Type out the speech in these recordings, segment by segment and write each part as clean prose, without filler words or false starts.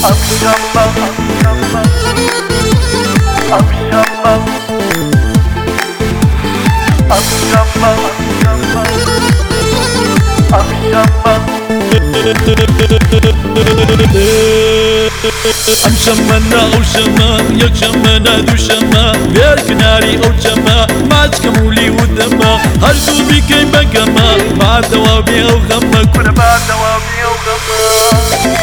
شمنا او شما یک شمنا دو شما بیر کناری او چما ماچ کمولی و دما هر دو بیکی بگما بعد دوابی او غما کنه بعد دوابی او غما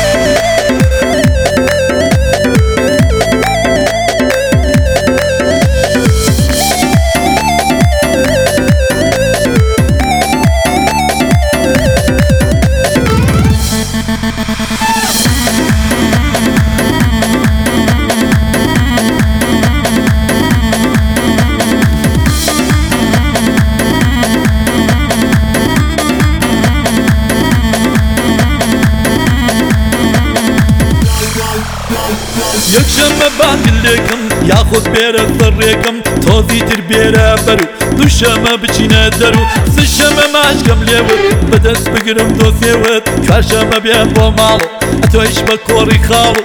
یکشنبه باقیلکم یا خود بیره فرقم توزی تر بیره برو دوشنبه بچینه درو سه‌شنبه ماشکم لیود بدست بگیرم دوسیود چهارشنبه بیام با مالو اتویش با کوری خالو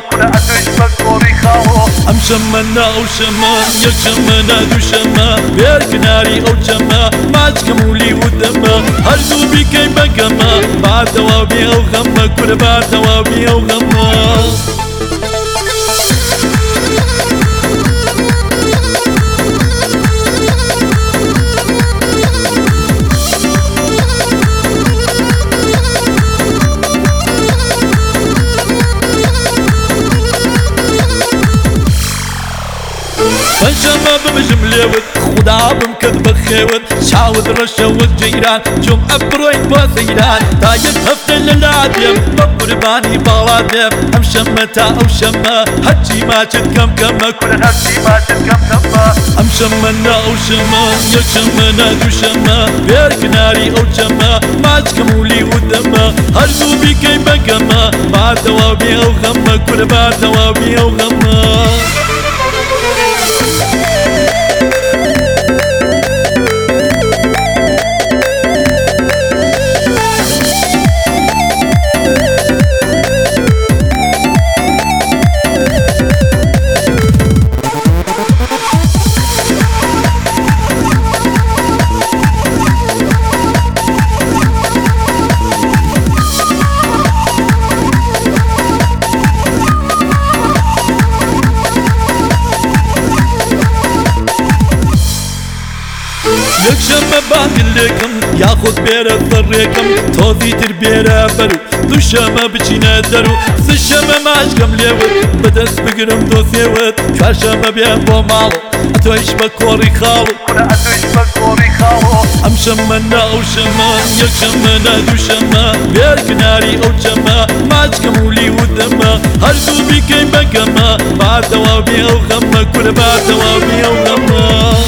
همشنبه نه او شنبه یکشنبه نه دوشنبه بیر کناری او چما ماشکم ولی و دما هر دو بیکی بگما بعد دوابی او غما کنه بعد دوابی او غما پنجشنبه بمشم لیود خدا بمکد بخیود شاود رشود جیران جمعه بروین با سیران تاید هفته للادیم بقربانی بالادیم همشنبه تا او شنبه هرچی ماچد کم کمه کنه هرچی ماچد کم کمه همشنبه نه او شنبه یکشنبه نه دوشنبه بیر کناری او چما ماچ کمولی و دما هر دو بیکی بگما بعد دوابی او غما کنه بعد دوابی او غما یکشنبه باقیلکم یا خود بیره فرقم توزی تر بیره برو دوشنبه بچینه درو سه‌شنبه ماشکم لیود بدست بگیرم دوسیود چهارشنبه بیام با مالو اتویش با کوری خالو همشنبه نه او شنبه یکشنبه نه دوشنبه بیر کناری او چما ماشکم ولی و دما هر دو بیکی بگما بعد دوابی او غما کنه بعد دوابی او غما